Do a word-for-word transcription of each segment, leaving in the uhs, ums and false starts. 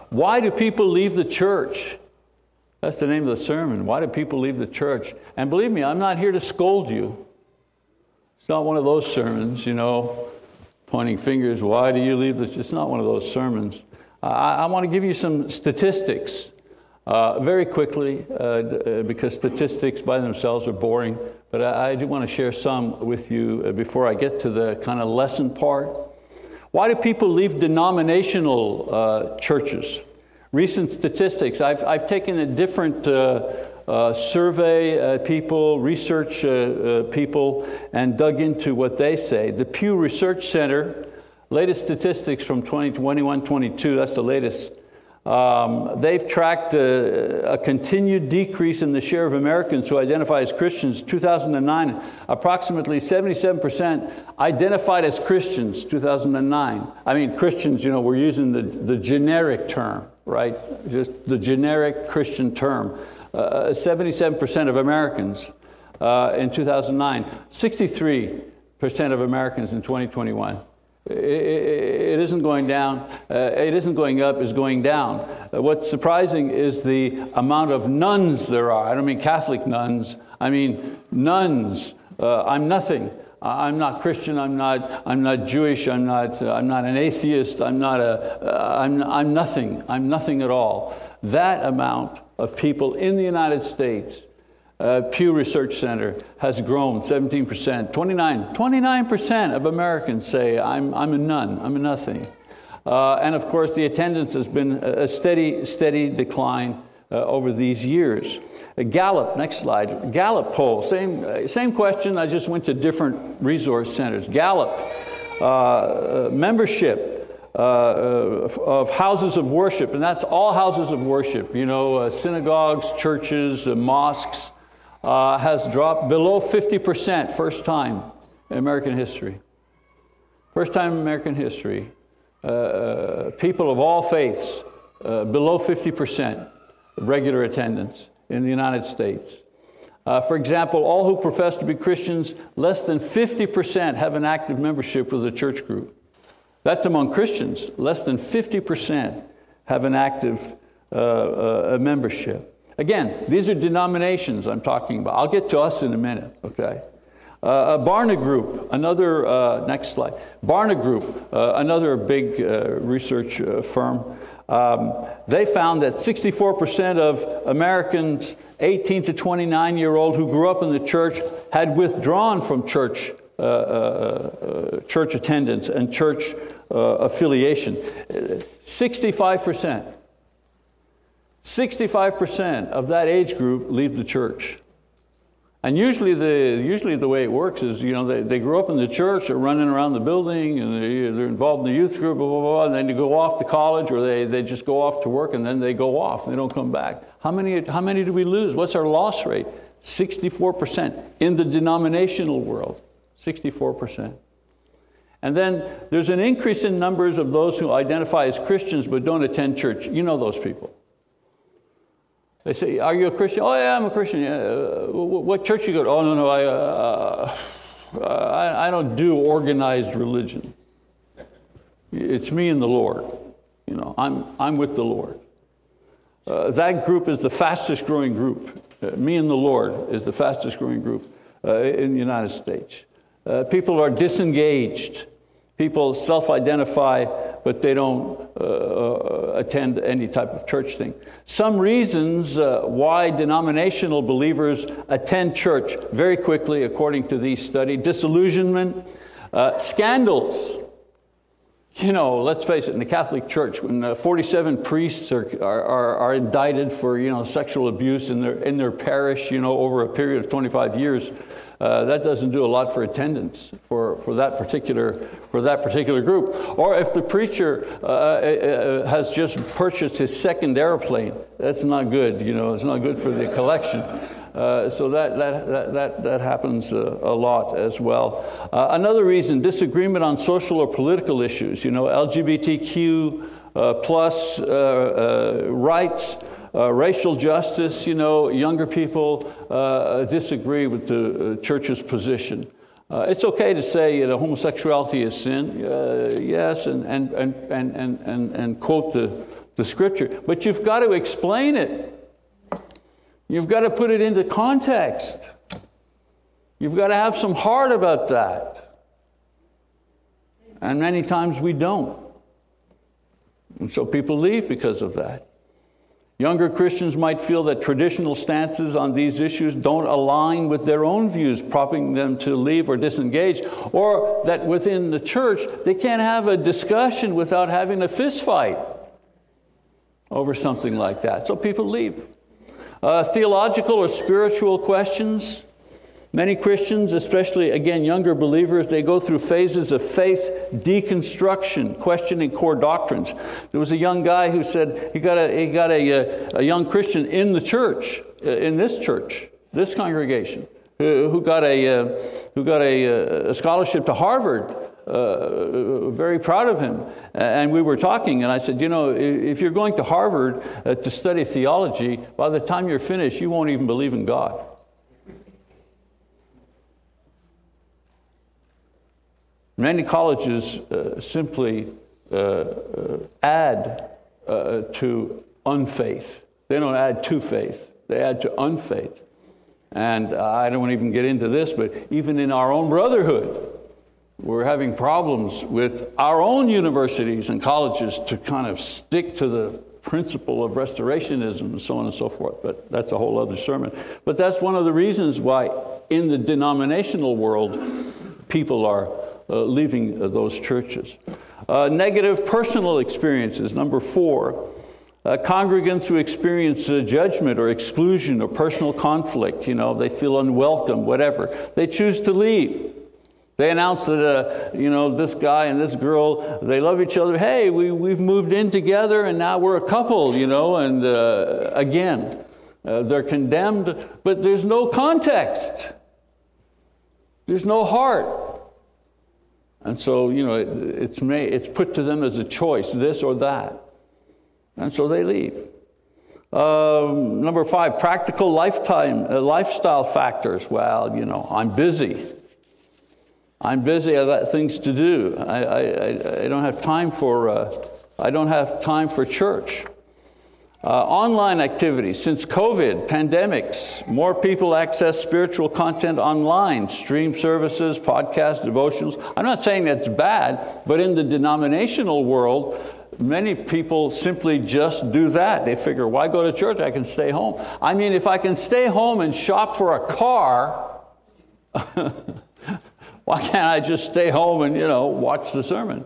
Why do people leave the church? That's the name of the sermon. Why do people leave the church? And believe me, I'm not here to scold you. It's not one of those sermons, you know, pointing fingers. Why do you leave the church? It's not one of those sermons. I, I want to give you some statistics uh, very quickly uh, because statistics by themselves are boring. But I, I do want to share some with you before I get to the kind of lesson part. Why do people leave denominational uh, churches? Recent statistics. I've, I've taken a different uh, uh, survey uh, people, research uh, uh, people, and dug into what they say. The Pew Research Center, latest statistics from twenty twenty-one twenty-two, that's the latest. Um, they've tracked a, a continued decrease in the share of Americans who identify as Christians. two thousand nine, approximately seventy-seven percent identified as Christians, two thousand nine. I mean, Christians, you know, we're using the, the generic term, right? Just the generic Christian term. Uh, seventy-seven percent of Americans uh, in two thousand nine, sixty-three percent of Americans in twenty twenty-one. It isn't going down, uh, it isn't going up, it's going down. Uh, what's surprising is the amount of nuns there are. I don't mean Catholic nuns, I mean nuns. Uh, I'm nothing. I'm not Christian, I'm not, I'm not Jewish, I'm not, uh, I'm not an atheist, I'm not a, uh, I'm, I'm nothing, I'm nothing at all. That amount of people in the United States, Uh, Pew Research Center, has grown seventeen percent. twenty-nine, twenty-nine percent of Americans say, I'm, I'm a none, I'm a nothing. Uh, and of course, the attendance has been a steady, steady decline uh, over these years. Uh, Gallup, next slide. Gallup poll, same, uh, same question, I just went to different resource centers. Gallup, uh, uh, membership uh, of houses of worship, and that's all houses of worship, you know, uh, synagogues, churches, uh, mosques, Uh, has dropped below fifty percent, first time in American history. First time in American history. Uh, people of all faiths, uh, below fifty percent regular attendance in the United States. Uh, for example, all who profess to be Christians, less than fifty percent have an active membership with a church group. That's among Christians. Less than fifty percent have an active uh, uh, membership. Again, these are denominations I'm talking about. I'll get to us in a minute, okay? Uh, Barna Group, another, uh, next slide. Barna Group, uh, another big uh, research uh, firm, um, they found that sixty-four percent of Americans eighteen to twenty-nine year old who grew up in the church had withdrawn from church, uh, uh, church attendance and church uh, affiliation. sixty-five percent. sixty-five percent of that age group leave the church. And usually the, usually the way it works is, you know, they, they grew up in the church, they're running around the building, and they, they're involved in the youth group, blah, blah, blah, and then they go off to college, or they, they just go off to work, and then they go off, and they don't come back. How many, how many do we lose? What's our loss rate? sixty-four percent in the denominational world, sixty-four percent. And then there's an increase in numbers of those who identify as Christians but don't attend church. You know those people. They say, are you a Christian? Oh, yeah, I'm a Christian. Yeah. Uh, what church you go to? Oh, no, no, I, uh, I, I don't do organized religion. It's me and the Lord. You know, I'm, I'm with the Lord. Uh, that group is the fastest growing group. Uh, me and the Lord is the fastest growing group uh, in the United States. Uh, people are disengaged. People self-identify, but they don't uh, attend any type of church thing. Some reasons uh, why denominational believers attend church very quickly, according to these studies: disillusionment, uh, scandals. You know, let's face it, in the Catholic Church, when uh, forty-seven priests are, are, are indicted for, you know, sexual abuse in their, in their parish, you know, over a period of twenty-five years, Uh, that doesn't do a lot for attendance for, for that particular for that particular group. Or if the preacher uh, uh, has just purchased his second airplane, that's not good. You know, it's not good for the collection. Uh, so that that that that, that happens uh, a lot as well. Uh, another reason: disagreement on social or political issues. You know, L G B T Q uh, plus uh, uh, rights. Uh, racial justice, you know, younger people uh, disagree with the uh, church's position. Uh, it's okay to say, you know, homosexuality is sin, uh, yes, and, and, and, and, and, and quote the, the Scripture. But you've got to explain it. You've got to put it into context. You've got to have some heart about that. And many times we don't. And so people leave because of that. Younger Christians might feel that traditional stances on these issues don't align with their own views, prompting them to leave or disengage, or that within the church they can't have a discussion without having a fist fight over something like that. So people leave. Uh, theological or spiritual questions. Many Christians, especially, again, younger believers, they go through phases of faith deconstruction, questioning core doctrines. There was a young guy who said he got a, he got a, a young Christian in the church, in this church, this congregation, who, who got, a, uh, who got a, a scholarship to Harvard. Uh, very proud of him. And we were talking, and I said, you know, if you're going to Harvard uh, to study theology, by the time you're finished, you won't even believe in God. Many colleges uh, simply uh, uh, add uh, to unfaith. They don't add to faith. They add to unfaith. And I don't want to even get into this, but even in our own brotherhood, we're having problems with our own universities and colleges to kind of stick to the principle of restorationism and so on and so forth. But that's a whole other sermon. But that's one of the reasons why in the denominational world, people are Uh, leaving uh, those churches. Uh, negative personal experiences, number four. Uh, congregants who experience uh, judgment or exclusion or personal conflict, you know, they feel unwelcome, whatever. They choose to leave. They announce that, uh, you know, this guy and this girl, they love each other. Hey, we, we've moved in together and now we're a couple, you know, and uh, again, uh, they're condemned, but there's no context. There's no heart. And so, you know, it, it's, made, it's put to them as a choice, this or that. And so they leave. Um, number five, practical lifetime, uh, lifestyle factors. Well, you know, I'm busy. I'm busy, I've got things to do. I, I, I don't have time for, uh, I don't have time for church. Uh, online activities. Since COVID, pandemics, more people access spiritual content online, stream services, podcasts, devotionals. I'm not saying that's bad, but in the denominational world, many people simply just do that. They figure, why go to church? I can stay home. I mean, if I can stay home and shop for a car, why can't I just stay home and, you know, watch the sermon?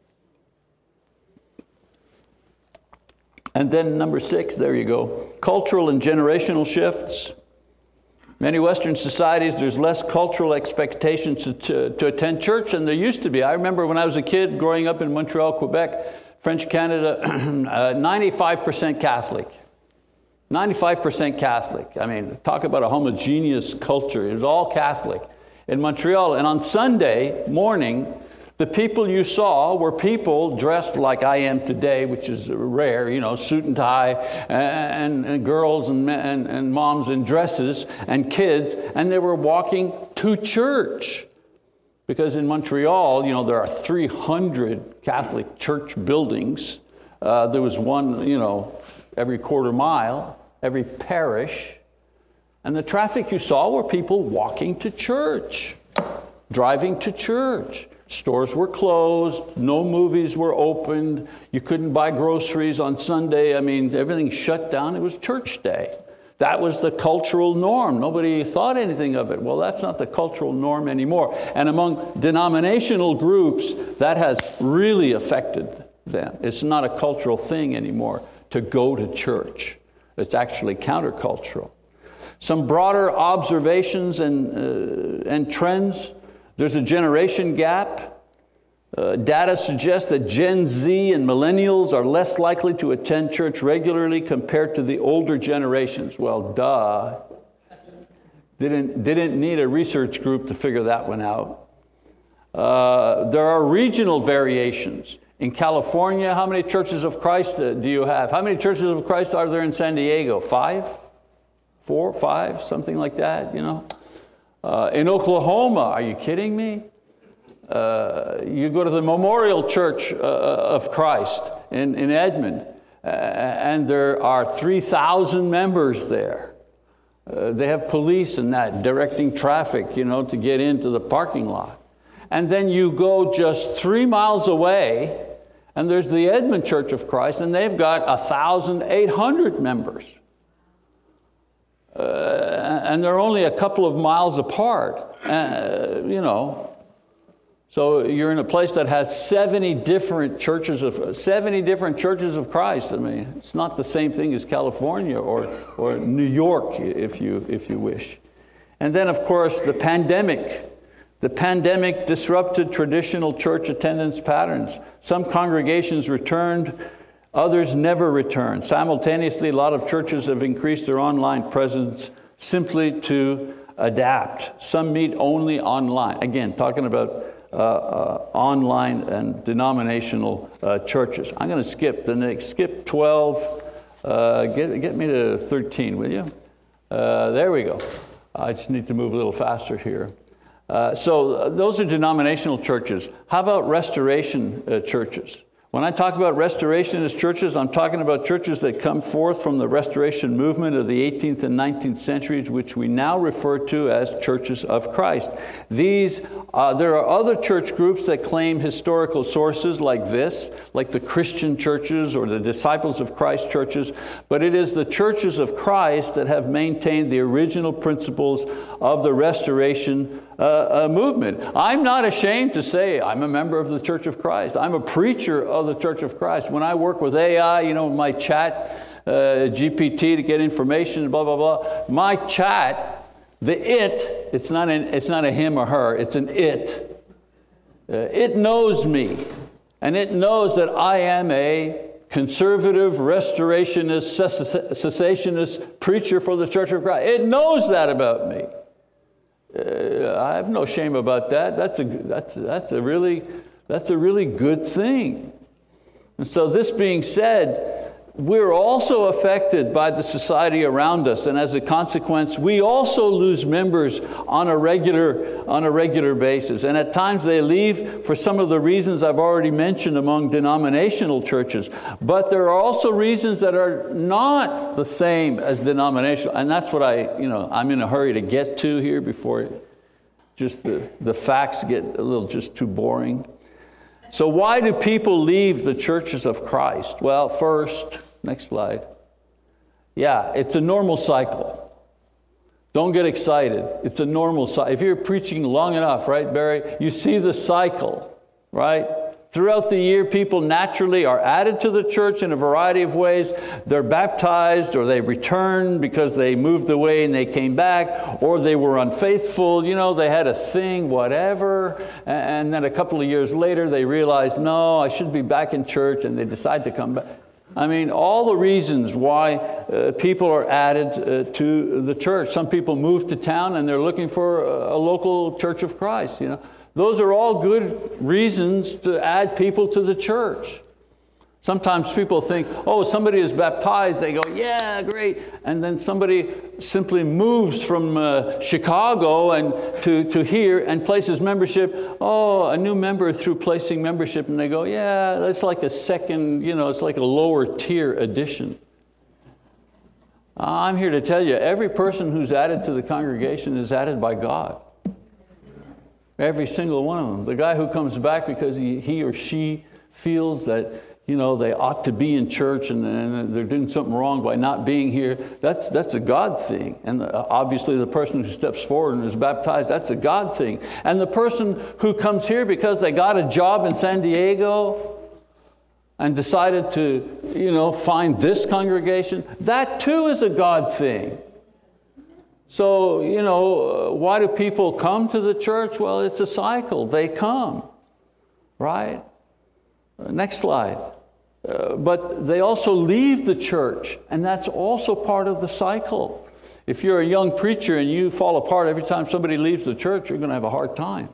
And then number six, there you go, cultural and generational shifts. Many Western societies, there's less cultural expectations to, to, to attend church than there used to be. I remember when I was a kid growing up in Montreal, Quebec, French Canada, uh, ninety-five percent Catholic. ninety-five percent Catholic. I mean, talk about a homogeneous culture. It was all Catholic in Montreal. And on Sunday morning, the people you saw were people dressed like I am today, which is rare, you know, suit and tie, and, and girls and, and, and moms in dresses and kids, and they were walking to church. Because in Montreal, you know, there are three hundred Catholic church buildings. Uh, there was one, you know, every quarter mile, every parish. And the traffic you saw were people walking to church, driving to church. Stores were closed, no movies were opened, you couldn't buy groceries on Sunday. I mean, everything shut down. It was church day. That was the cultural norm. Nobody thought anything of it. Well, that's not the cultural norm anymore. And among denominational groups, that has really affected them. It's not a cultural thing anymore to go to church. It's actually countercultural. Some broader observations and, uh, and trends. There's a generation gap. Uh, data suggests that Gen Z and millennials are less likely to attend church regularly compared to the older generations. Well, duh. Didn't, didn't need a research group to figure that one out. Uh, there are regional variations. In California, how many churches of Christ uh, do you have? How many churches of Christ are there in San Diego? Five? Four? Five? Something like that, you know? Uh, in Oklahoma, are you kidding me? Uh, you go to the Memorial Church uh, of Christ in, in Edmond. and there are three thousand members there. Uh, they have police and that directing traffic, you know, to get into the parking lot. And then you go just three miles away, and there's the Edmond Church of Christ, and they've got one thousand eight hundred members. Uh, and they're only a couple of miles apart, uh, you know. So you're in a place that has seventy different churches of seventy different churches of Christ. I mean, it's not the same thing as California or or New York, if you if you wish. And then, of course, the pandemic. The pandemic disrupted traditional church attendance patterns. Some congregations returned, others never returned. Simultaneously, a lot of churches have increased their online presence simply to adapt. Some meet only online. Again, talking about uh, uh, online and denominational uh, churches. I'm going to skip the next, skip twelve. Uh, get, get me to thirteen, will you? Uh, there we go. I just need to move a little faster here. Uh, so uh, those are denominational churches. How about restoration uh, churches? When I talk about restorationist churches, I'm talking about churches that come forth from the restoration movement of the eighteenth and nineteenth centuries, which we now refer to as churches of Christ. These, uh, there are other church groups that claim historical sources like this, like the Christian churches or the Disciples of Christ churches, but it is the churches of Christ that have maintained the original principles of the restoration uh, uh, movement. I'm not ashamed to say I'm a member of the Church of Christ. I'm a preacher of the Church of Christ. When I work with A I, you know, my chat, uh, G P T to get information, blah, blah, blah. My chat, the it, it's not, an, it's not a him or her, it's an it. Uh, it knows me, and it knows that I am a conservative, restorationist, cessationist preacher for the Church of Christ. It knows that about me. Uh, I have no shame about that. That's a, that's, that's a really, that's a really good thing. And so this being said, we're also affected by the society around us, and as a consequence, we also lose members on a regular, on a regular basis. And at times they leave for some of the reasons I've already mentioned among denominational churches. But there are also reasons that are not the same as denominational, and that's what I, you know, I'm in a hurry to get to here before just the, the facts get a little just too boring. So why do people leave the churches of Christ? Well, first, next slide. Yeah, it's a normal cycle. Don't get excited. It's a normal cycle. If you're preaching long enough, right, Barry, you see the cycle, right? Throughout the year, people naturally are added to the church in a variety of ways. They're baptized, or they return because they moved away and they came back, or they were unfaithful. You know, they had a thing, whatever. And then a couple of years later, they realized, no, I should be back in church, and they decide to come back. I mean, all the reasons why uh, people are added uh, to the church. Some people move to town and they're looking for a, a local Church of Christ, you know. Those are all good reasons to add people to the church. Sometimes people think, oh, somebody is baptized. They go, yeah, great. And then somebody simply moves from uh, Chicago and to, to here and places membership. Oh, a new member through placing membership. And they go, yeah, that's like a second, you know, it's like a lower tier addition. I'm here to tell you, every person who's added to the congregation is added by God. Every single one of them. The guy who comes back because he, he or she feels that, you know, they ought to be in church and, and they're doing something wrong by not being here, that's, that's a God thing. And obviously the person who steps forward and is baptized, that's a God thing. And the person who comes here because they got a job in San Diego and decided to, you know, find this congregation, that too is a God thing. So, you know, why do people come to the church? Well, it's a cycle. They come, right? Next slide. Uh, but they also leave the church, and that's also part of the cycle. If you're a young preacher and you fall apart every time somebody leaves the church, you're going to have a hard time.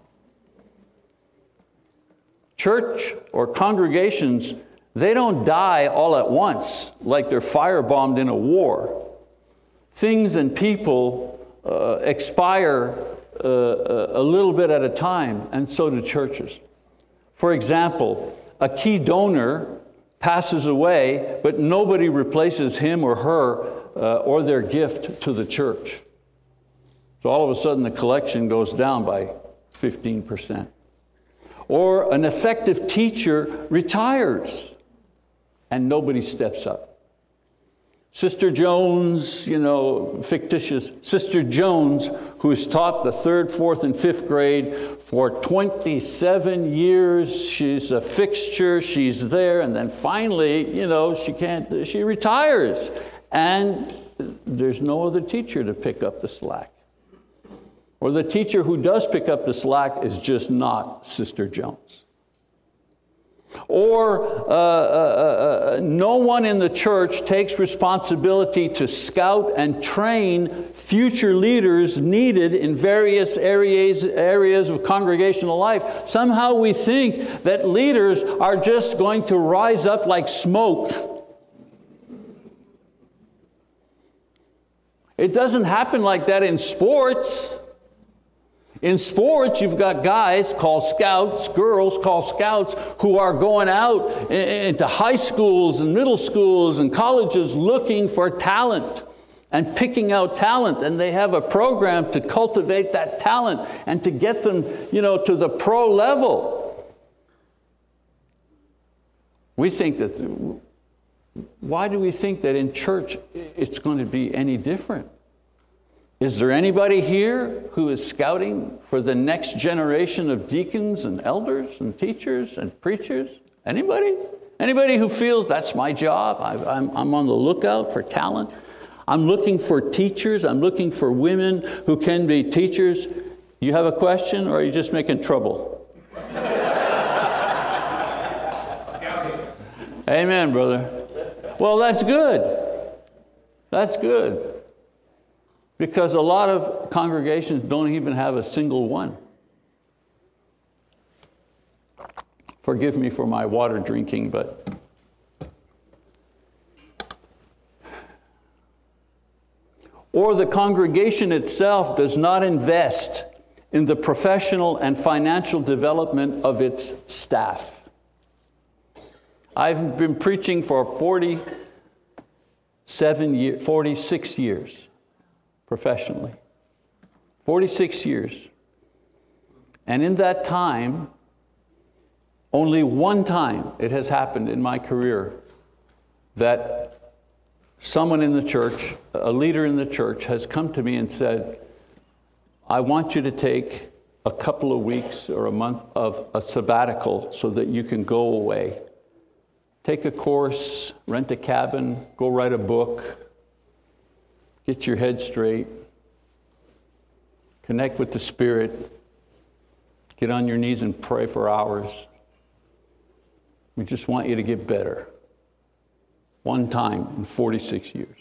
Church or congregations, they don't die all at once like they're firebombed in a war. Things and people uh, expire uh, a little bit at a time, and so do churches. For example, a key donor passes away, but nobody replaces him or her uh, or their gift to the church. So all of a sudden the collection goes down by fifteen percent. Or an effective teacher retires and nobody steps up. Sister Jones, you know, fictitious Sister Jones, who's taught the third, fourth, and fifth grade for twenty-seven years. She's a fixture, she's there, and then finally, you know, she can't, she retires. And there's no other teacher to pick up the slack. Or the teacher who does pick up the slack is just not Sister Jones. Or uh, uh, uh, no one in the church takes responsibility to scout and train future leaders needed in various areas, areas of congregational life. Somehow we think that leaders are just going to rise up like smoke. It doesn't happen like that in sports. In sports, you've got guys called scouts, girls called scouts, who are going out into high schools and middle schools and colleges looking for talent and picking out talent. And they have a program to cultivate that talent and to get them, you know, to the pro level. We think that, why do we think that in church it's going to be any different? Is there anybody here who is scouting for the next generation of deacons and elders and teachers and preachers? Anybody? Anybody who feels that's my job? I, I'm, I'm on the lookout for talent. I'm looking for teachers. I'm looking for women who can be teachers. You have a question, or are you just making trouble? Amen, brother. Well, that's good. That's good. Because a lot of congregations don't even have a single one. Forgive me for my water drinking, but or the congregation itself does not invest in the professional and financial development of its staff. I've been preaching for forty-seven years, forty-six years. Professionally. forty-six years. And in that time, only one time it has happened in my career that someone in the church, a leader in the church, has come to me and said, I want you to take a couple of weeks or a month of a sabbatical so that you can go away. Take a course, rent a cabin, go write a book, get your head straight, connect with the Spirit, get on your knees and pray for hours. We just want you to get better. One time in forty-six years.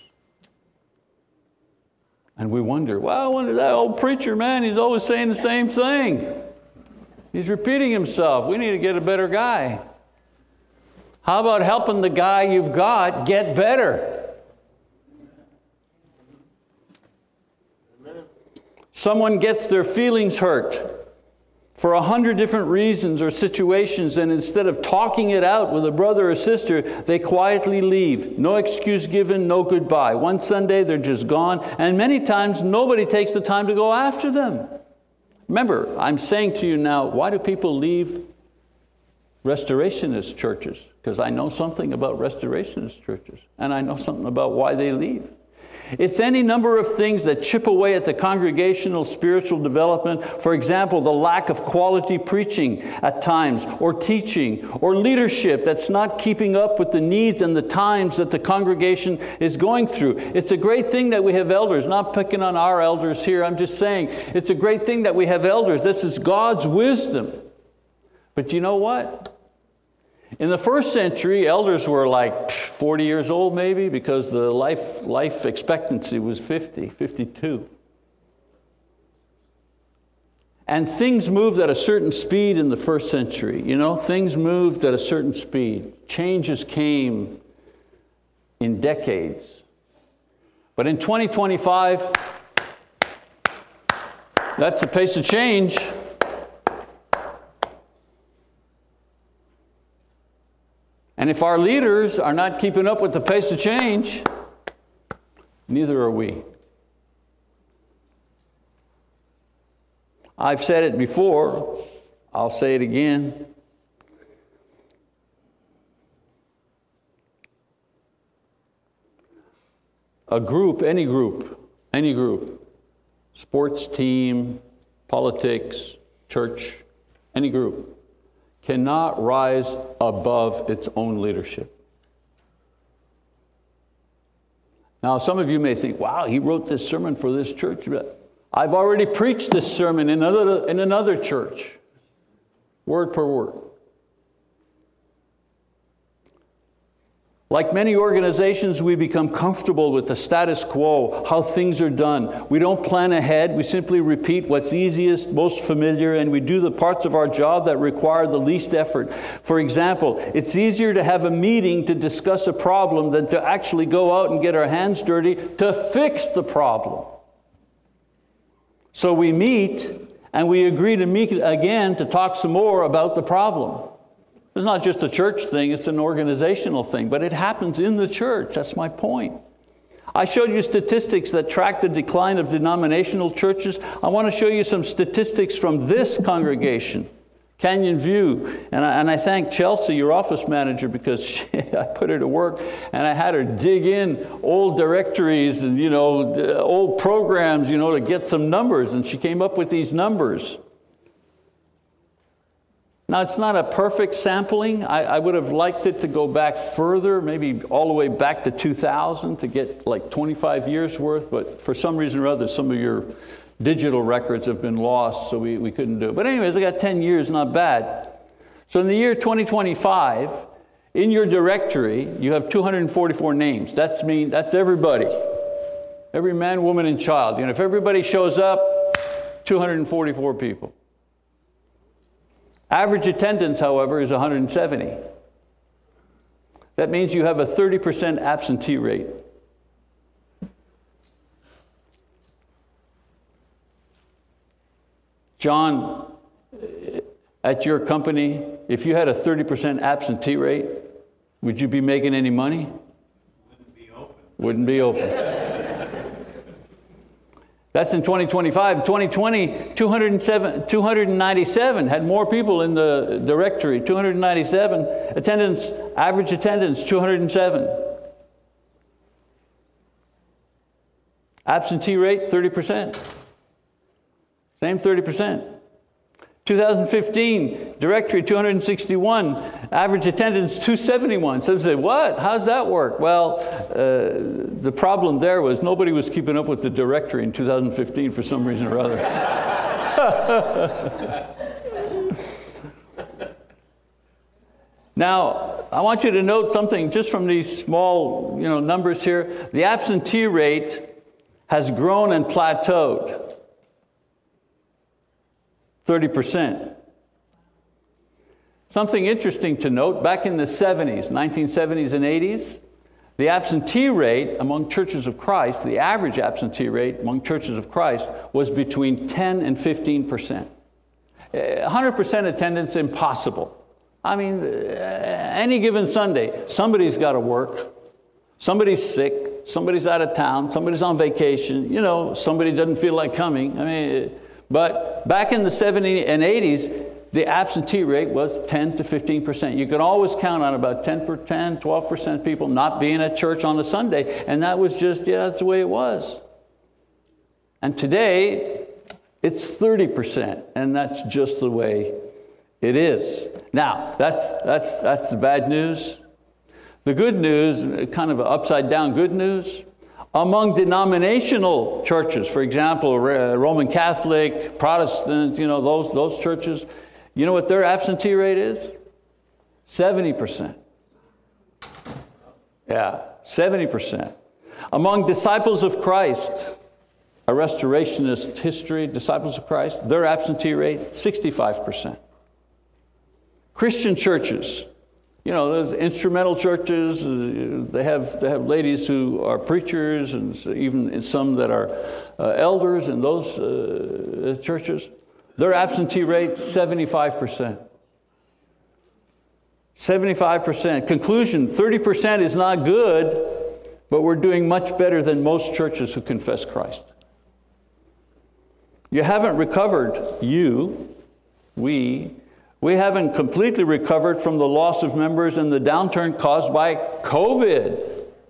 And we wonder, well, I wonder, that old preacher, man, he's always saying the same thing. He's repeating himself. We need to get a better guy. How about helping the guy you've got get better? Someone gets their feelings hurt for a hundred different reasons or situations, and instead of talking it out with a brother or sister, they quietly leave. No excuse given, no goodbye. One Sunday, they're just gone, and many times nobody takes the time to go after them. Remember, I'm saying to you now, why do people leave restorationist churches? Because I know something about restorationist churches, and I know something about why they leave. It's any number of things that chip away at the congregational spiritual development. For example, the lack of quality preaching at times, or teaching, or leadership that's not keeping up with the needs and the times that the congregation is going through. It's a great thing that we have elders. Not picking on our elders here. I'm just saying it's a great thing that we have elders. This is God's wisdom. But you know what? In the first century, elders were like forty years old maybe, because the life, life expectancy was fifty, fifty-two. And things moved at a certain speed in the first century. You know, things moved at a certain speed. Changes came in decades. But in twenty twenty-five, that's the pace of change. And if our leaders are not keeping up with the pace of change, neither are we. I've said it before, I'll say it again. A group, any group, any group, sports team, politics, church, any group, cannot rise above its own leadership. Now, some of you may think, wow, he wrote this sermon for this church. I've already preached this sermon in another, in another church, word per word. Like many organizations, we become comfortable with the status quo, how things are done. We don't plan ahead. We simply repeat what's easiest, most familiar, and we do the parts of our job that require the least effort. For example, it's easier to have a meeting to discuss a problem than to actually go out and get our hands dirty to fix the problem. So we meet, and we agree to meet again to talk some more about the problem. It's not just a church thing, it's an organizational thing, but it happens in the church. That's my point. I showed you statistics that track the decline of denominational churches. I want to show you some statistics from this congregation, Canyon View. And I, and I thank Chelsea, your office manager, because she, I put her to work and I had her dig in old directories and, you know, old programs, you know, to get some numbers. And she came up with these numbers. Now, it's not a perfect sampling. I, I would have liked it to go back further, maybe all the way back to two thousand to get like twenty-five years worth, but for some reason or other, some of your digital records have been lost, so we, we couldn't do it. But anyways, I got ten years, not bad. So in the year twenty twenty-five, in your directory, you have two hundred forty-four names. That's mean, that's everybody. Every man, woman, and child. You know, if everybody shows up, two hundred forty-four people. Average attendance, however, is one hundred seventy. That means you have a thirty percent absentee rate. John, at your company, if you had a thirty percent absentee rate, would you be making any money? Wouldn't be open. Wouldn't be open. That's in twenty twenty-five. twenty twenty, two hundred ninety-seven had more people in the directory. two hundred ninety-seven. Attendance, average attendance, two hundred seven. Absentee rate, thirty percent. Same thirty percent. two thousand fifteen, directory two hundred sixty-one, average attendance two seventy-one. Some say, what? How's that work? Well, uh, the problem there was nobody was keeping up with the directory in two thousand fifteen for some reason or other. Now, I want you to note something just from these small, you know, numbers here. The absentee rate has grown and plateaued. thirty percent. Something interesting to note, back in the seventies, nineteen seventies and eighties, the absentee rate among churches of Christ, the average absentee rate among churches of Christ was between ten and fifteen percent. one hundred percent attendance, impossible. I mean, any given Sunday, somebody's got to work, somebody's sick, somebody's out of town, somebody's on vacation, you know, somebody doesn't feel like coming. I mean, but back in the seventies and eighties, the absentee rate was ten to fifteen percent. You could always count on about ten, twelve percent people not being at church on a Sunday, and that was just, yeah, that's the way it was. And today, it's thirty percent, and that's just the way it is. Now, that's, that's, that's the bad news. The good news, kind of an upside down good news, among denominational churches, for example, Roman Catholic, Protestant, you know, those, those churches, you know what their absentee rate is? seventy percent. Yeah, seventy percent. Among disciples of Christ, a restorationist history, disciples of Christ, their absentee rate, sixty-five percent. Christian churches, you know, those instrumental churches, uh, they have they have ladies who are preachers, and so even some that are uh, elders in those uh, churches. Their absentee rate, seventy-five percent. seventy-five percent. Conclusion, thirty percent is not good, but we're doing much better than most churches who confess Christ. You haven't recovered, you, we, we haven't completely recovered from the loss of members and the downturn caused by COVID.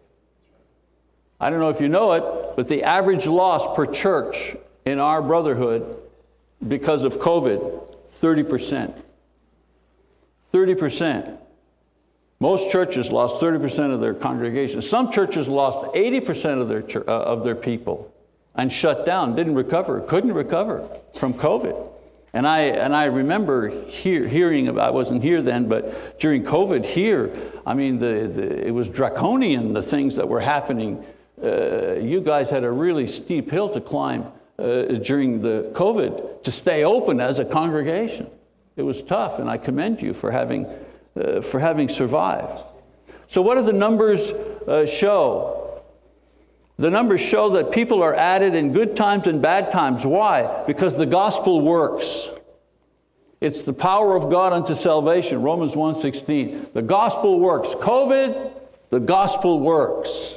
I don't know if you know it, but the average loss per church in our brotherhood because of COVID, thirty percent. thirty percent. Most churches lost thirty percent of their congregation. Some churches lost eighty percent of their, uh, of their people and shut down, didn't recover, couldn't recover from COVID. And I, and I remember hear, hearing about, I wasn't here then, but during COVID here, I mean, the, the, it was draconian, the things that were happening. Uh, you guys had a really steep hill to climb uh, during the COVID to stay open as a congregation. It was tough, and I commend you for having, uh, for having survived. So what do the numbers uh, show? The numbers show that people are added in good times and bad times. Why? Because the gospel works. It's the power of God unto salvation, Romans one sixteen. The gospel works. COVID, the gospel works.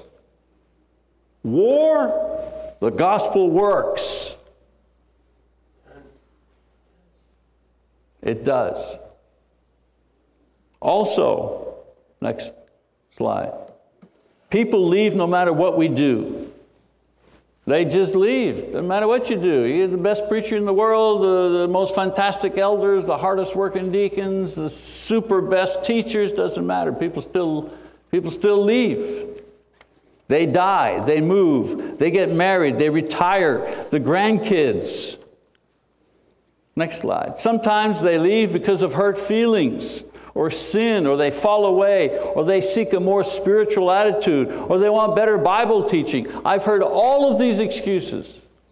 War, the gospel works. It does. Also, next slide. People leave no matter what we do. They just leave, no matter what you do. You're the best preacher in the world, the, the most fantastic elders, the hardest working deacons, the super best teachers, doesn't matter. People still, people still leave. They die, they move, they get married, they retire, the grandkids. Next slide. Sometimes they leave because of hurt feelings, or sin, or they fall away, or they seek a more spiritual attitude, or they want better Bible teaching. I've heard all of these excuses.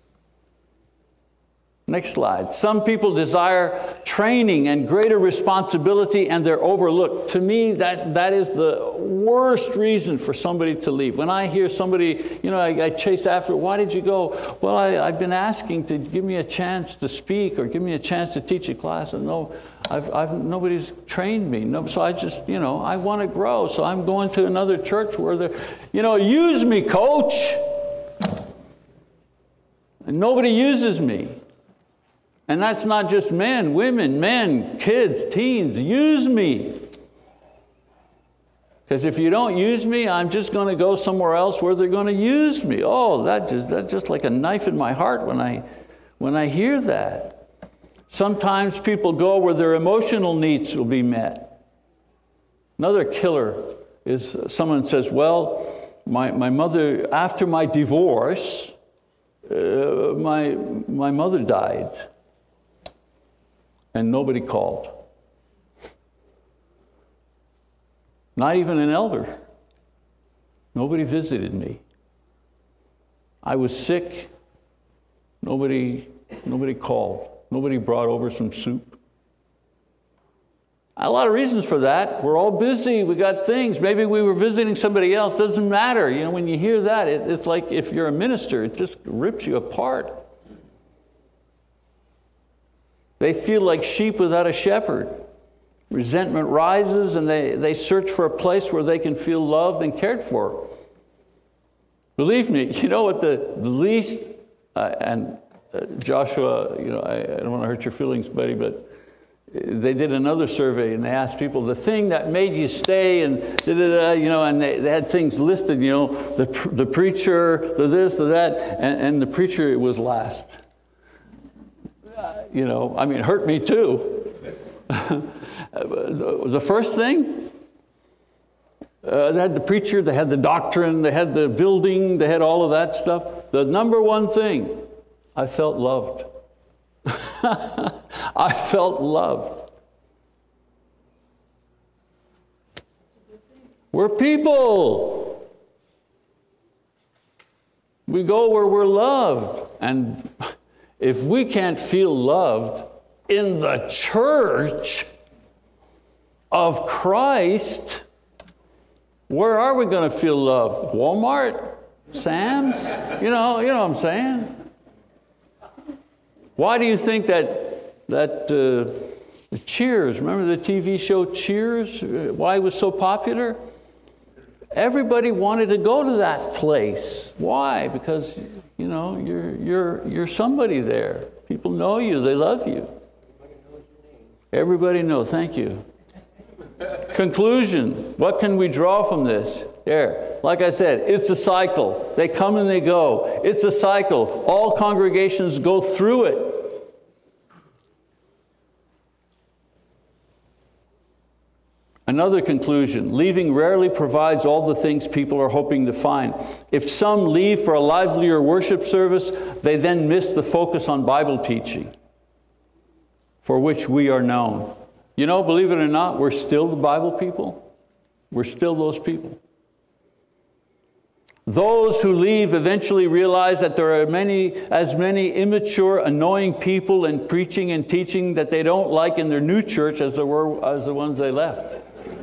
Next slide. Some people desire training and greater responsibility, and they're overlooked. To me, that, that is the worst reason for somebody to leave. When I hear somebody, you know, I, I chase after, why did you go? Well, I, I've been asking to give me a chance to speak or give me a chance to teach a class, and no, I've, I've, nobody's trained me. No, so I just, you know, I want to grow, so I'm going to another church where they're, you know, use me, coach. And nobody uses me. And that's not just men, women, men, kids, teens. Use me. Because if you don't use me, I'm just going to go somewhere else where they're going to use me. Oh, that just, that's just like a knife in my heart when I, when I hear that. Sometimes people go where their emotional needs will be met. Another killer is someone says, well, my, my mother, after my divorce, uh, my, my mother died. And nobody called. Not even an elder. Nobody visited me. I was sick. Nobody, nobody called. Nobody brought over some soup. A lot of reasons for that. We're all busy. We got things. Maybe we were visiting somebody else. Doesn't matter. You know, when you hear that, it, it's like if you're a minister, it just rips you apart. They feel like sheep without a shepherd. Resentment rises, and they, they search for a place where they can feel loved and cared for. Believe me, you know what the, the least, uh, and uh, Joshua, you know, I, I don't want to hurt your feelings, buddy, but they did another survey, and they asked people, the thing that made you stay, and da, da, da, you know, and they, they had things listed, you know, the, the preacher, the this, the that, and, and the preacher was last. You know, I mean, it hurt me too. The first thing, uh, they had the preacher, they had the doctrine, they had the building, they had all of that stuff. The number one thing, I felt loved. I felt loved. We're people. We go where we're loved. And if we can't feel loved in the church of Christ, where are we going to feel loved? Walmart? Sam's? You know, you know what I'm saying? Why do you think that that uh, Cheers, remember the T V show Cheers? Why it was so popular? Everybody wanted to go to that place. Why? Because, you know, you're, you're, you're somebody there. People know you, they love you. Everybody knows, thank you. Conclusion, what can we draw from this? There, like I said, it's a cycle. They come and they go. It's a cycle. All congregations go through it. Another conclusion, leaving rarely provides all the things people are hoping to find. If some leave for a livelier worship service, they then miss the focus on Bible teaching, for which we are known. You know, believe it or not, we're still the Bible people. We're still those people. Those who leave eventually realize that there are many, as many immature, annoying people in preaching and teaching that they don't like in their new church as there were as the ones they left.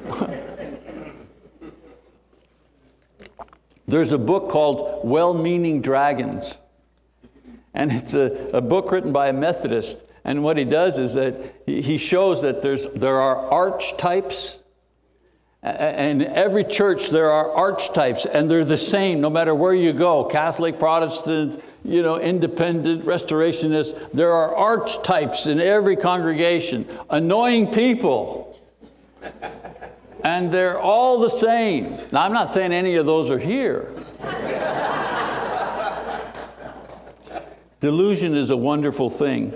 There's a book called Well-Meaning Dragons. And it's a, a book written by a Methodist. And what he does is that he shows that there's, there are archetypes. And in every church there are archetypes, and they're the same no matter where you go. Catholic, Protestant, you know, independent, restorationist. There are archetypes in every congregation. Annoying people. And they're all the same. Now, I'm not saying any of those are here. Delusion is a wonderful thing.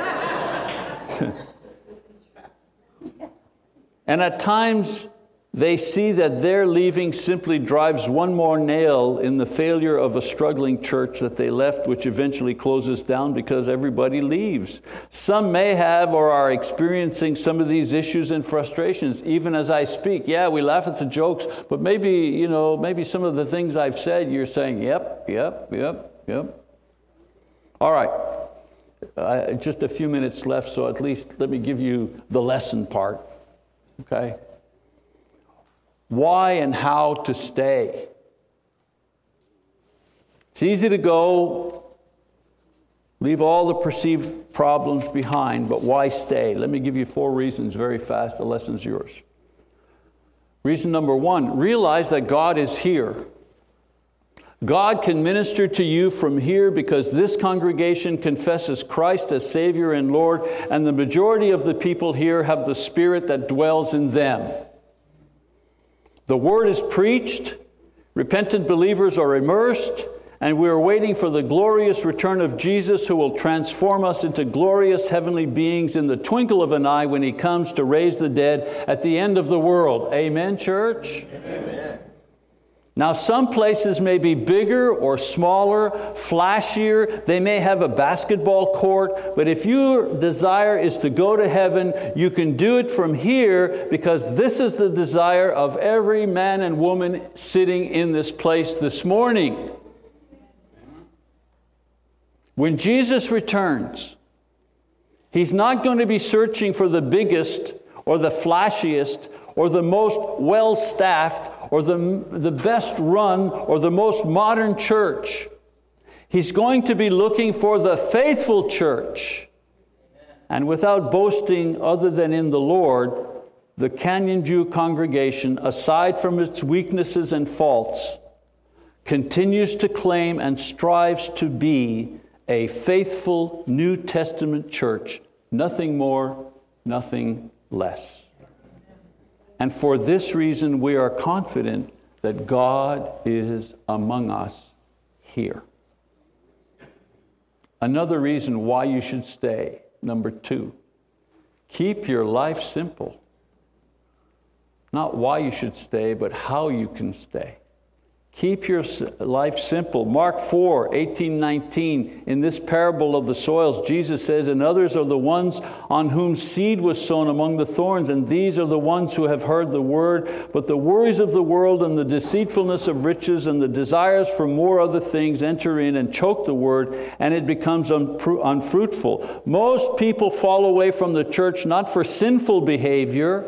And at times, they see that their leaving simply drives one more nail in the failure of a struggling church that they left, which eventually closes down because everybody leaves. Some may have or are experiencing some of these issues and frustrations, even as I speak. Yeah, we laugh at the jokes, but maybe, you know, maybe some of the things I've said, you're saying, yep, yep, yep, yep. All right, uh, just a few minutes left, so at least let me give you the lesson part, okay? Why and how to stay. It's easy to go, leave all the perceived problems behind, but why stay? Let me give you four reasons very fast. The lesson's yours. Reason number one, realize that God is here. God can minister to you from here because this congregation confesses Christ as Savior and Lord, and the majority of the people here have the Spirit that dwells in them. The word is preached, repentant believers are immersed, and we are waiting for the glorious return of Jesus, who will transform us into glorious heavenly beings in the twinkle of an eye when He comes to raise the dead at the end of the world. Amen, church? Amen. Now, some places may be bigger or smaller, flashier. They may have a basketball court. But if your desire is to go to heaven, you can do it from here, because this is the desire of every man and woman sitting in this place this morning. When Jesus returns, He's not going to be searching for the biggest or the flashiest or the most well-staffed or the, the best run or the most modern church. He's going to be looking for the faithful church. And without boasting other than in the Lord, the Canyon View congregation, aside from its weaknesses and faults, continues to claim and strives to be a faithful New Testament church. Nothing more, nothing less. And for this reason, we are confident that God is among us here. Another reason why you should stay, number two, keep your life simple. Not why you should stay, but how you can stay. Keep your life simple. Mark four, eighteen, nineteen, in this parable of the soils, Jesus says, "And others are the ones on whom seed was sown among the thorns, and these are the ones who have heard the word, but the worries of the world and the deceitfulness of riches and the desires for more other things enter in and choke the word, and it becomes unfruitful." Most people fall away from the church not for sinful behavior.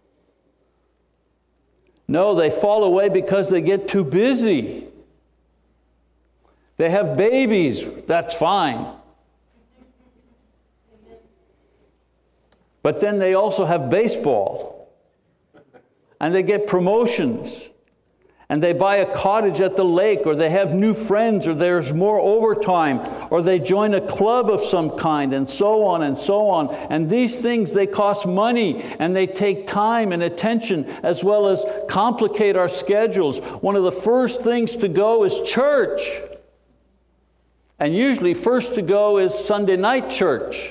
No, they fall away because they get too busy. They have babies, that's fine. But then they also have baseball. And they get promotions. And they buy a cottage at the lake, or they have new friends, or there's more overtime, or they join a club of some kind, and so on and so on. And these things, they cost money, and they take time and attention, as well as complicate our schedules. One of the first things to go is church. And usually first to go is Sunday night church.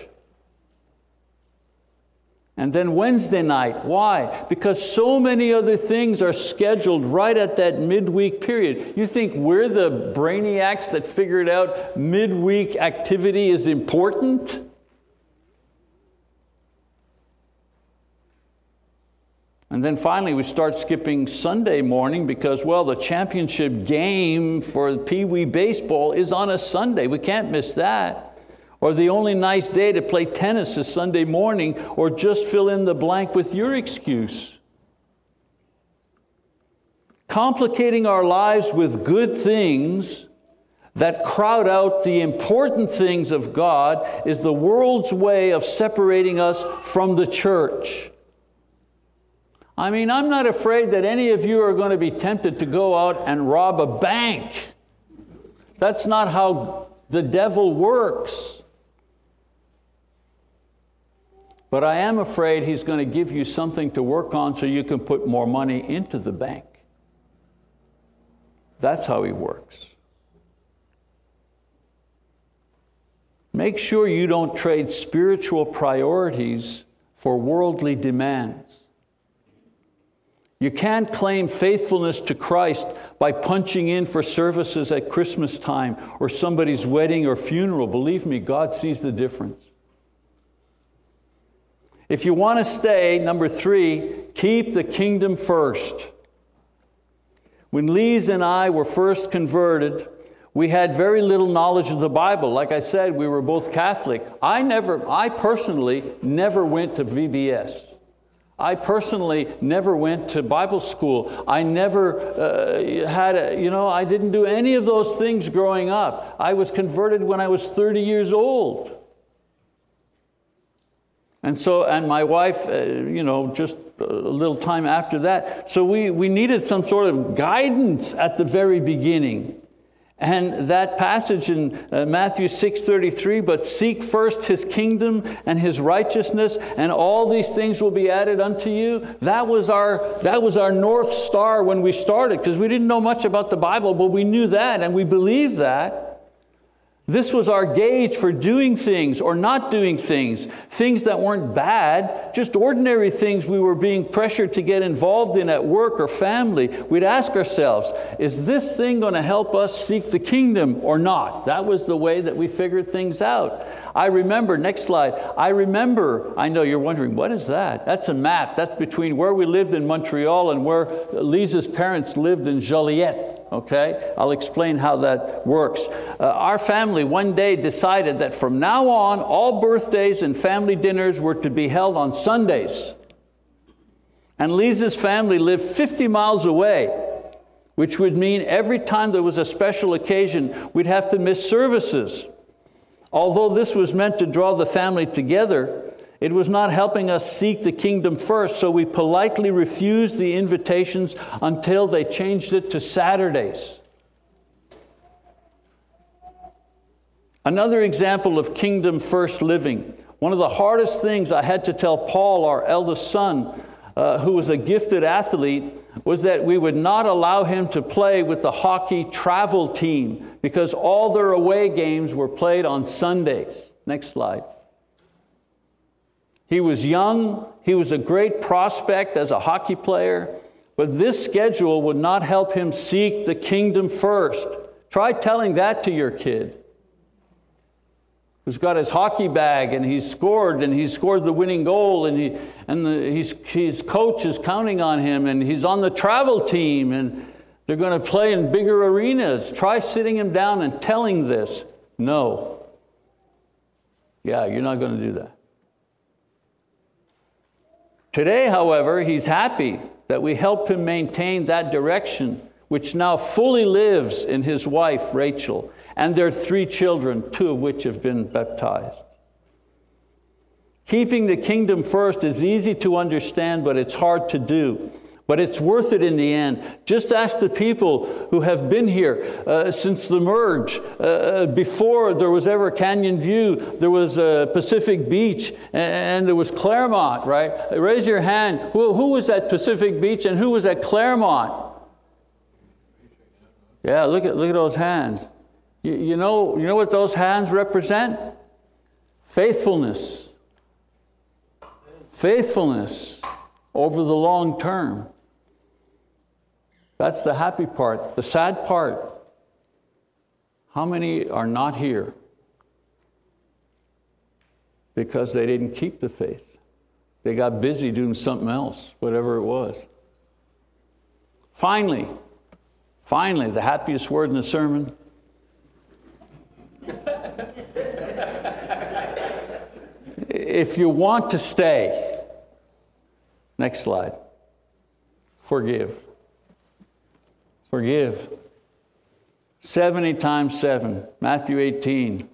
And then Wednesday night. Why? Because so many other things are scheduled right at that midweek period. You think we're the brainiacs that figured out midweek activity is important? And then finally we start skipping Sunday morning because, well, the championship game for Pee Wee baseball is on a Sunday. We can't miss that. Or the only nice day to play tennis is Sunday morning, or just fill in the blank with your excuse. Complicating our lives with good things that crowd out the important things of God is the world's way of separating us from the church. I mean, I'm not afraid that any of you are going to be tempted to go out and rob a bank. That's not how the devil works. But I am afraid he's going to give you something to work on so you can put more money into the bank. That's how he works. Make sure you don't trade spiritual priorities for worldly demands. You can't claim faithfulness to Christ by punching in for services at Christmas time or somebody's wedding or funeral. Believe me, God sees the difference. If you want to stay, number three, keep the kingdom first. When Lise and I were first converted, we had very little knowledge of the Bible. Like I said, we were both Catholic. I never, I personally never went to V B S. I personally never went to Bible school. I never uh, had, a, you know, I didn't do any of those things growing up. I was converted when I was thirty years old. And so, and my wife, uh, you know, just a little time after that. So we, we needed some sort of guidance at the very beginning. And that passage in uh, Matthew six thirty-three, but seek first His kingdom and His righteousness, and all these things will be added unto you. That was our, that was our North Star when we started, because we didn't know much about the Bible, but we knew that and we believed that. This was our gauge for doing things or not doing things, things that weren't bad, just ordinary things we were being pressured to get involved in at work or family. We'd ask ourselves, is this thing going to help us seek the kingdom or not? That was the way that we figured things out. I remember, next slide, I remember, I know you're wondering, what is that? That's a map. That's between where we lived in Montreal and where Lisa's parents lived in Joliette. Okay, I'll explain how that works. Uh, our family one day decided that from now on, all birthdays and family dinners were to be held on Sundays. And Lisa's family lived fifty miles away, which would mean every time there was a special occasion, we'd have to miss services. Although this was meant to draw the family together, it was not helping us seek the kingdom first, so we politely refused the invitations until they changed it to Saturdays. Another example of kingdom first living. One of the hardest things I had to tell Paul, our eldest son, uh, who was a gifted athlete, was that we would not allow him to play with the hockey travel team because all their away games were played on Sundays. Next slide. He was young, he was a great prospect as a hockey player, but this schedule would not help him seek the kingdom first. Try telling that to your kid who's got his hockey bag and he's scored and he's scored the winning goal and, he, and the, he's, his coach is counting on him and he's on the travel team and they're going to play in bigger arenas. Try sitting him down and telling this. No. Yeah, you're not going to do that. Today, however, he's happy that we helped him maintain that direction, which now fully lives in his wife, Rachel, and their three children, two of which have been baptized. Keeping the kingdom first is easy to understand, but it's hard to do. But it's worth it in the end. Just ask the people who have been here uh, since the merge. Uh, before there was ever Canyon View, there was uh, Pacific Beach, and, and there was Claremont, right? Raise your hand. Who, who was at Pacific Beach and who was at Claremont? Yeah, look at look at those hands. You, you know, you know what those hands represent? Faithfulness. Faithfulness over the long term. That's the happy part. The sad part, how many are not here because they didn't keep the faith? They got busy doing something else, whatever it was. Finally, finally, the happiest word in the sermon. If you want to stay, next slide, forgive. Forgive. seventy times seven, Matthew eighteen.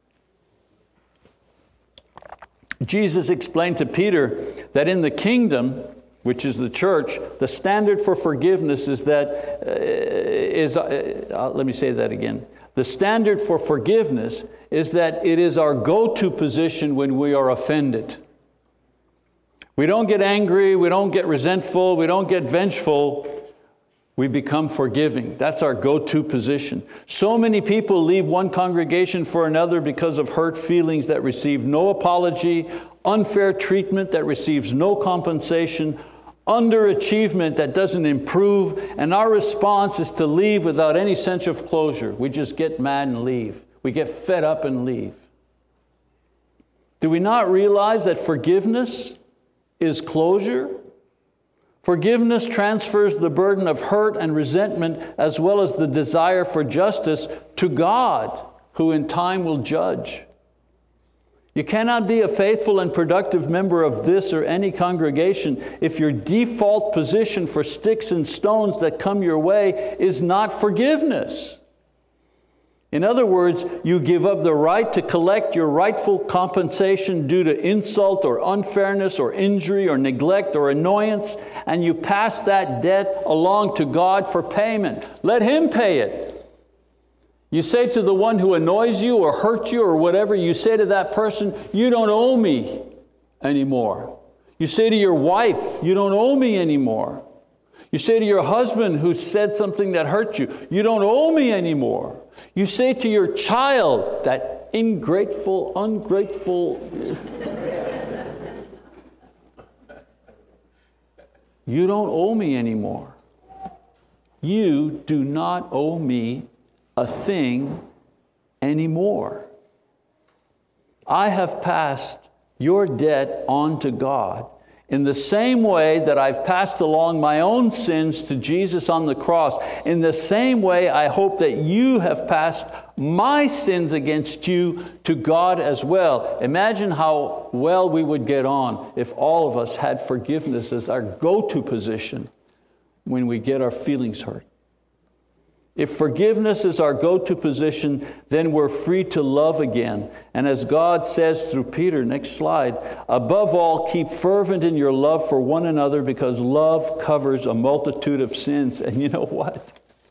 Jesus explained to Peter that in the kingdom, which is the church, the standard for forgiveness is that, uh, is, uh, let me say that again. The standard for forgiveness is that it is our go-to position when we are offended. We don't get angry, we don't get resentful, we don't get vengeful. We become forgiving. That's our go-to position. So many people leave one congregation for another because of hurt feelings that receive no apology, unfair treatment that receives no compensation, underachievement that doesn't improve, and our response is to leave without any sense of closure. We just get mad and leave. We get fed up and leave. Do we not realize that forgiveness is closure? Forgiveness transfers the burden of hurt and resentment as well as the desire for justice to God, who in time will judge. You cannot be a faithful and productive member of this or any congregation if your default position for sticks and stones that come your way is not forgiveness. In other words, you give up the right to collect your rightful compensation due to insult or unfairness or injury or neglect or annoyance, and you pass that debt along to God for payment. Let Him pay it. You say to the one who annoys you or hurts you or whatever, you say to that person, you don't owe me anymore. You say to your wife, you don't owe me anymore. You say to your husband who said something that hurt you, you don't owe me anymore. You say to your child, that ingrateful, ungrateful, you don't owe me anymore. You do not owe me a thing anymore. I have passed your debt on to God in the same way that I've passed along my own sins to Jesus on the cross. In the same way, I hope that you have passed my sins against you to God as well. Imagine how well we would get on if all of us had forgiveness as our go-to position when we get our feelings hurt. If forgiveness is our go-to position, then we're free to love again. And as God says through Peter, next slide, above all, keep fervent in your love for one another because love covers a multitude of sins. And you know what?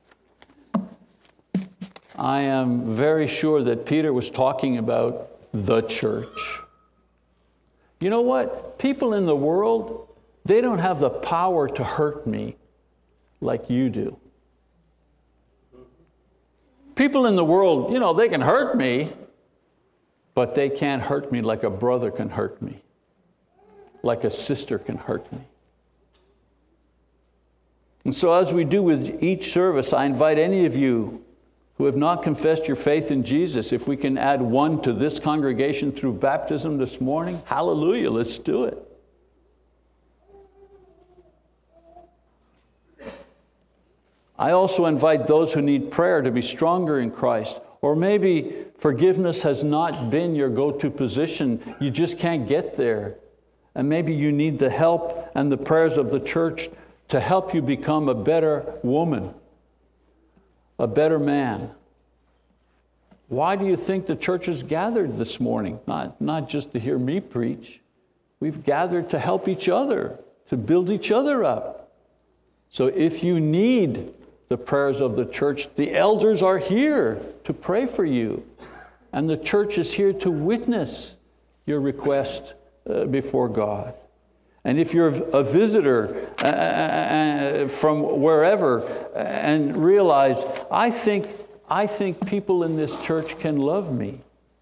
I am very sure that Peter was talking about the church. You know what? People in the world, they don't have the power to hurt me like you do. People in the world, you know, they can hurt me, but they can't hurt me like a brother can hurt me, like a sister can hurt me. And so as we do with each service, I invite any of you who have not confessed your faith in Jesus, if we can add one to this congregation through baptism this morning, hallelujah, let's do it. I also invite those who need prayer to be stronger in Christ. Or maybe forgiveness has not been your go-to position. You just can't get there. And maybe you need the help and the prayers of the church to help you become a better woman, a better man. Why do you think the church is gathered this morning? Not, not just to hear me preach. We've gathered to help each other, to build each other up. So if you need the prayers of the church, the elders are here to pray for you. And the church is here to witness your request uh, before God. And if you're a visitor uh, from wherever and realize, I think, I think people in this church can love me.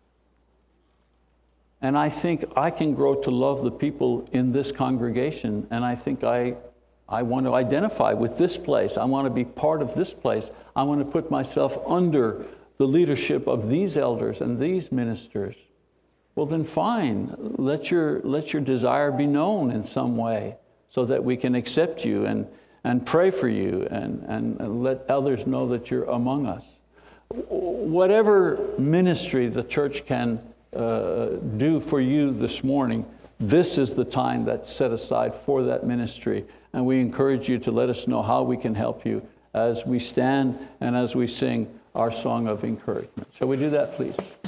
And I think I can grow to love the people in this congregation. And I think I, I want to identify with this place. I want to be part of this place. I want to put myself under the leadership of these elders and these ministers. Well, then fine. Let your, let your desire be known in some way so that we can accept you and, and pray for you and, and let others know that you're among us. Whatever ministry the church can Uh, do for you this morning, this is the time that's set aside for that ministry. And we encourage you to let us know how we can help you as we stand and as we sing our song of encouragement. Shall we do that, please?